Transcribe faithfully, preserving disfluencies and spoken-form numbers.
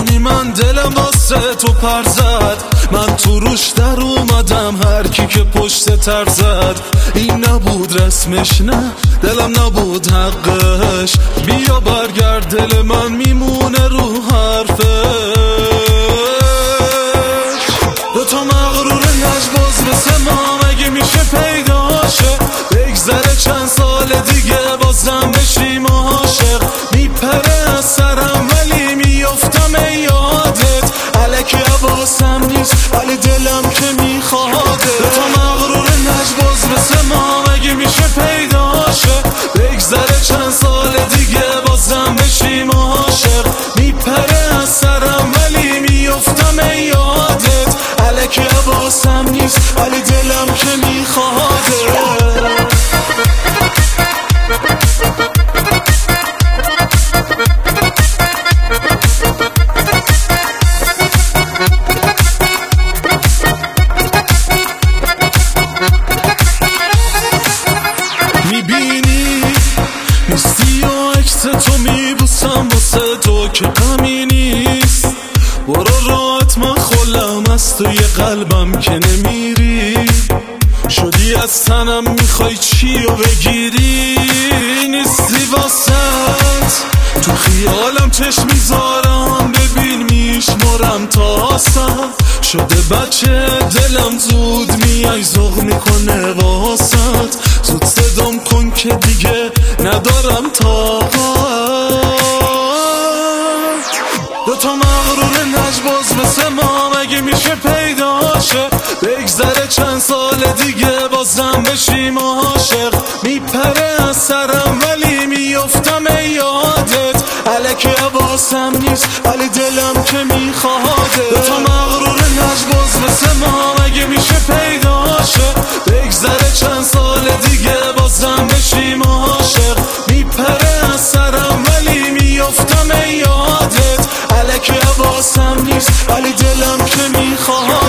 میدونی من دلم واسه تو پر زد، من تو روش در اومدم هر کی که پشت تر زد. این نبود رسمش، نه دلم نبود حقش، بیا برگرد دل من میمونه رو حرفش. دوتا مغرور لجباز مثل ما مگه میشه پیداشه؟ بگذره چند سال دیگه بازم بشیم عاشق. میپره از سرم ولی میافتم یادت، الکی حواسم نیست ولی دلم که میخواده. دوتا مغرور لجباز مثل ما مگه میشه پیداشه؟ بگذره چند سال دیگه بازم بشیم عاشق. میپره از سرم ولی میافتم یادت، الکی حواسم نیست ولی دلم که میخواده. میبینی نیستی و عکس تو میبوسم واسه تو که غمی نیست. برو راحت من خلم از توی قلبم که نمیری، شدی از تنم میخوای چی رو بگیری. نیستی واسط تو خیالم چشم میذارم، ببین میشمارم تا سر شده بچه دلم زود میای ذوق میکنه واسط. زود صدام کن که دیگه ندارم طاقت. دوتا مغرور لجباز مثل ما مگه میشه پیداشه؟ بگذره چند سال دیگه بازم بشیم عاشق. میپره از سرم ولی میافتم یادت، الکی حواسم نیست ولی دلم که میخواده. دوتا مغرور لجباز مثل ما مگه میشه پیداشه؟ بگذره چند سال دیگه بازم بشیم عاشق. میپره از سرم ولی میافتم یادت، الکی حواسم نیست ولی دلم که میخواد.